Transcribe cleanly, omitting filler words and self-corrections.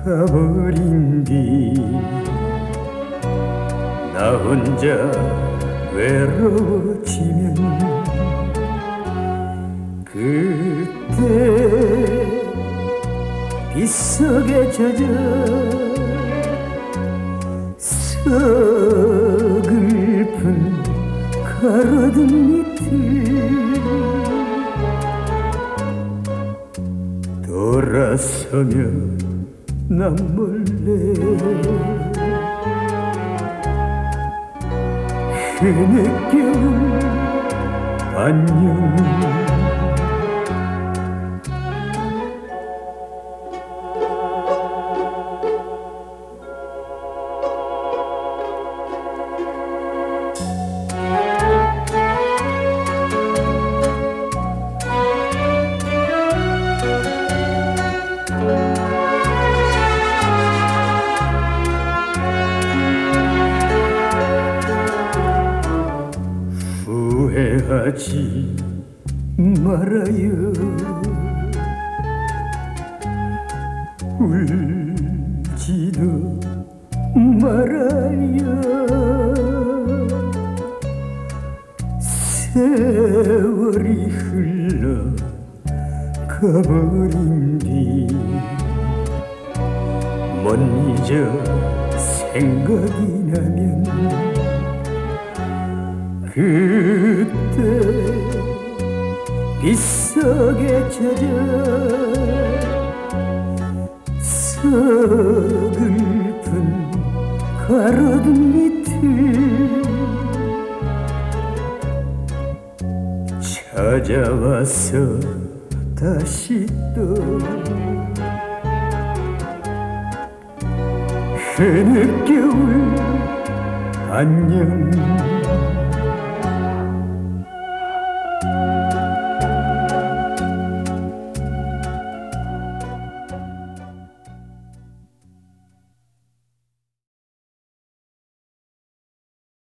가버린 뒤 나 혼자 외로워지면 그때 빗속에 젖어 서글픈 가로등 밑을 돌아서면 난 몰래 흐느껴온 안녕 후회하지 말아요. 울지도 말아요. 세월이 흘러 가버린 뒤 못 잊어 생각이 나면 그때 빗속에 젖어 서글픈 가로등 밑을 찾아와서 다시 또 흐느껴올 안녕